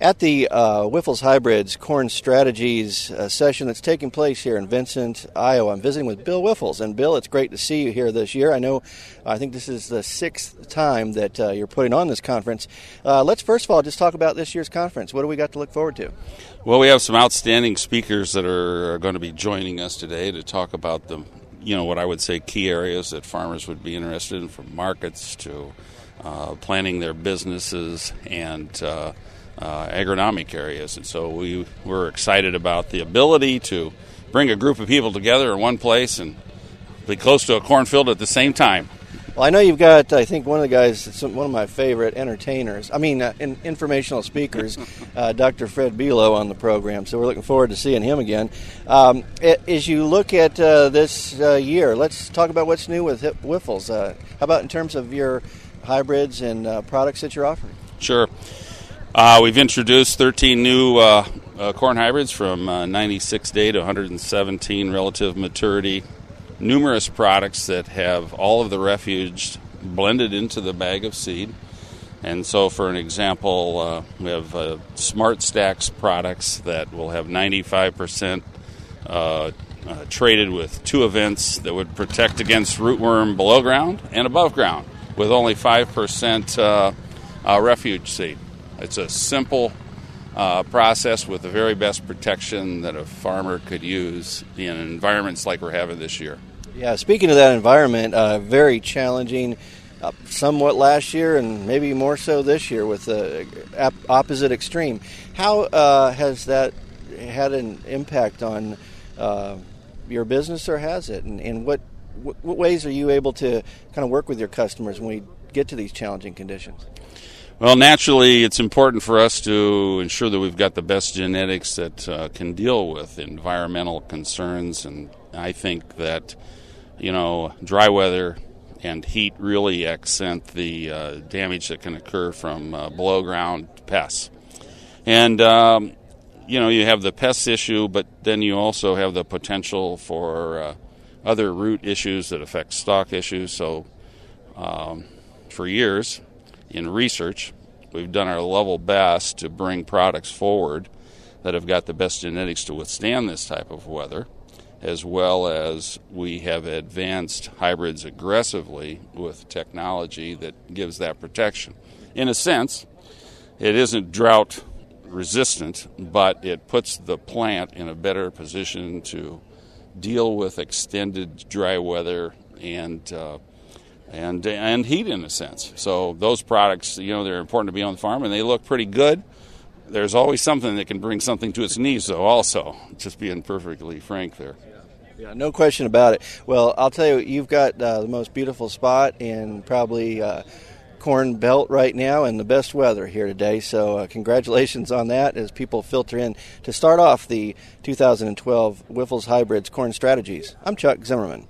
at the Wyffels Hybrids Corn Strategies session that's taking place here in Vincent, Iowa. I'm visiting with Bill Wyffels. And Bill, it's great to see you here this year. I think this is the 6th time that you're putting on this conference. Let's first of all just talk about this year's conference. What do we got to look forward to? Well, we have some outstanding speakers that are going to be joining us today to talk about what I would say key areas that farmers would be interested in, from markets to planning their businesses and agronomic areas. And so we're excited about the ability to bring a group of people together in one place and be close to a cornfield at the same time. Well, I know you've got, I think, one of the guys, one of my favorite informational speakers, Dr. Fred Below, on the program, so we're looking forward to seeing him again. As you look at this year, let's talk about what's new with Wyffels. How about in terms of your hybrids and products that you're offering? Sure. We've introduced 13 new corn hybrids from 96 day to 117 relative maturity. Numerous products that have all of the refuge blended into the bag of seed. And so, for an example, we have Smart Stacks products that will have 95% traded with 2 events that would protect against rootworm below ground and above ground, with only 5% refuge seed. It's a simple process with the very best protection that a farmer could use in environments like we're having this year. Yeah, speaking of that environment, very challenging, somewhat last year and maybe more so this year with the opposite extreme. How has that had an impact on your business, or has it? And what ways are you able to kind of work with your customers when we get to these challenging conditions? Well, naturally, it's important for us to ensure that we've got the best genetics that can deal with environmental concerns, and I think that dry weather and heat really accent the damage that can occur from below ground pests. And you have the pest issue, but then you also have the potential for other root issues that affect stalk issues. So for years in research, we've done our level best to bring products forward that have got the best genetics to withstand this type of weather, as well as we have advanced hybrids aggressively with technology that gives that protection. In a sense, it isn't drought resistant, but it puts the plant in a better position to deal with extended dry weather and heat, in a sense. So those products, they're important to be on the farm, and they look pretty good. There's always something that can bring something to its knees, though, also, just being perfectly frank there. Yeah, no question about it. Well, I'll tell you, you've got the most beautiful spot and probably Corn Belt right now and the best weather here today. So congratulations on that as people filter in to start off the 2012 Wyffels Hybrids Corn Strategies. I'm Chuck Zimmerman.